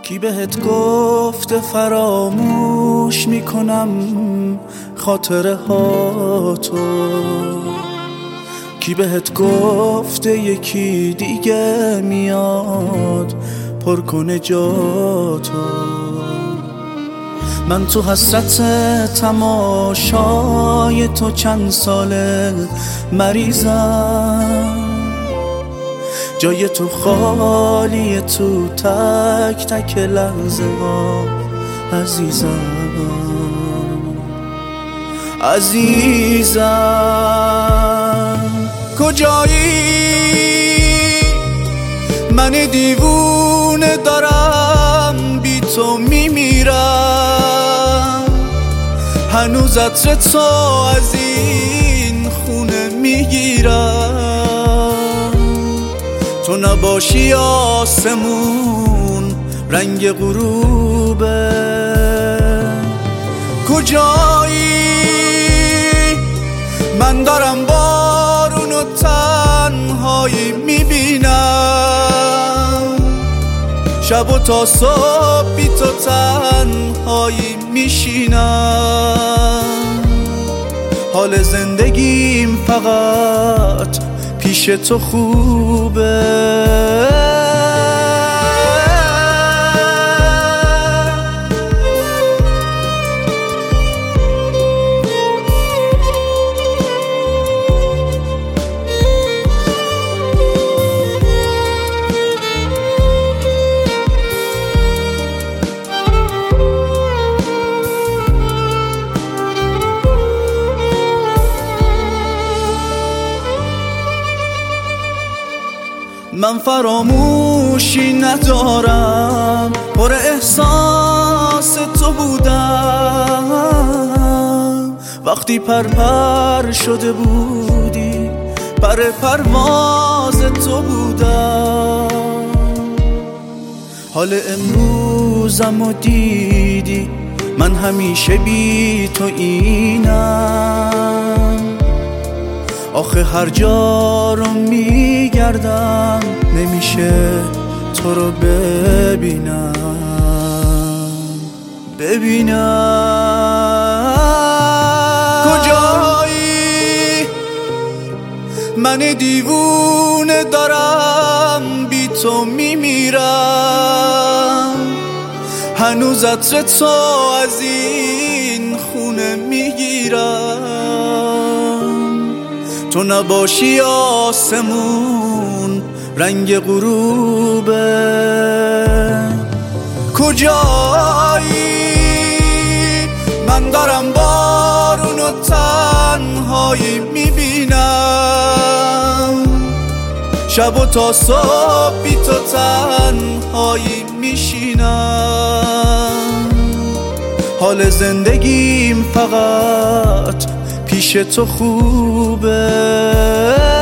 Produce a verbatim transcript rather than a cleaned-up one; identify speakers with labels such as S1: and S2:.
S1: کی بهت گفته فراموش میکنم خاطره ها تو؟ کی بهت گفته یکی دیگه میاد پر کنه جاتو؟ من تو حسرت تماشای تو چند ساله مریضم، جای تو خالیه تو تک تک لحظه ها عزیزم. عزیزم کجایی؟ من دیوونه دارم بی تو میمیرم، هنوز عطر تو از این خونه میگیرم. تو نباشی آسمون رنگ غروبه. کجایی؟ من دارم بارون و تنهایی میبینم، شب و تا صبح بی تو تنهایی میشینم. حال زندگیم فقط پیش تو خوبه. من فراموشی ندارم، پر احساس تو بودم. وقتی پرپر شده بودی پر پرواز تو بودم. حال امروزم و دیدی من همیشه بی تو اینم. آخه هر جا رو میگردم نمیشه تو رو ببینم ببینم. کجایی؟ من دیوونه دارم بی تو میمیرم، هنوز عطر تو از این خونه میگیرم. تو نباشی آسمون رنگ غروبه. کجایی؟ من دارم بارون و تنهایی میبینم، شب و تا صبح بی تو تنهایی میشینم. حال زندگیم فقط پیش تو خوبه.